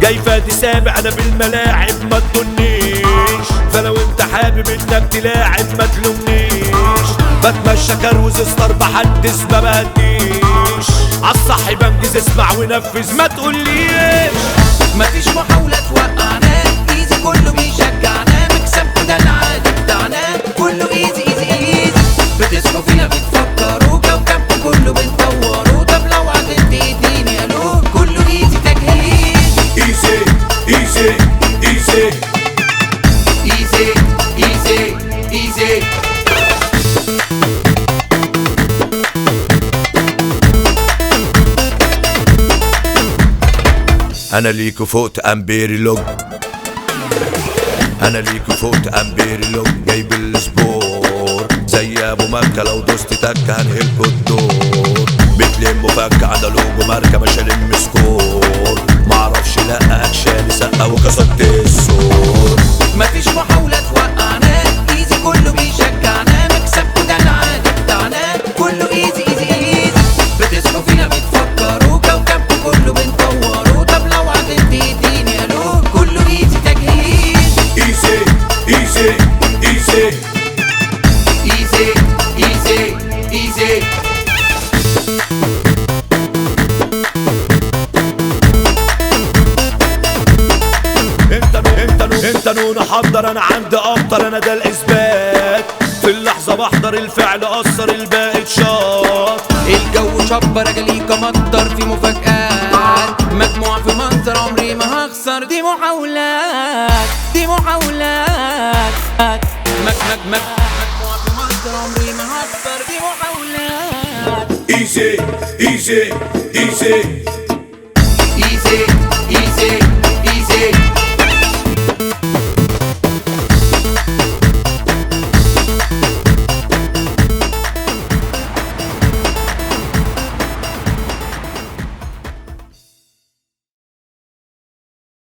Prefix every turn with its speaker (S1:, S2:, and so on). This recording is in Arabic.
S1: جاي فادي سابع انا بالملاعب ما تضنيش، فلو انت حابب انك تلاعب ما تلومنيش. بتمشى كروز ستار بحدث ما بهديش، عالصح بنجز اسمع ونفذ ما تقوليش.
S2: مفيش محاولة توقعنا، ايزي كله بيشجعنا، مكسبكوا ده العادي بتاعنا، كله ايزي ايزي ايزي. بتصحوا فينا بتفكروا، كوكبكوا كله بنطوروا، طب لو عدلت اديني الو، كله ايزي تجهيز.
S1: ايزي ايزي ايزي
S2: ايزي ايزي ايزي.
S1: انا ليكو فوت امبيري لوج، انا ليكو فوت امبيري لوج، جايب السبور زي ابو مكة، لو دوست تك هنهلكوا الدور. بتلموا فك على لوجو ماركة مش هلم سكور، معرفش لا اكشالي سقا وكسرت السور.
S2: مفيش محاولة توقعنا، ايزي كله بيشجعنا، مكسبكوا ده العادي بتاعنا، كله ايزي ايزي ايزي. بتصحوا فينا بتفكروا، كوكبكوا كله بنطوروا، طب لو عدلت اديني الو، كله ايزي تجهيز.
S1: ايزي ايزي ايزي
S2: ايزي ايزي ايزي.
S1: انت نون حضر، انا عندي افطر، انا ده الاثبات، في اللحظة بحضر الفعل اثر الباقي اتشاط.
S2: الجو شبر جاليكا مطر في مفاجآت، مجموعة في منظر عمري ما هخسر، دي محاولات دي محاولات. مجموعة في منظر عمري ما هخسر، دي محاولات.
S1: ايزي ايزي ايزي
S2: ايزي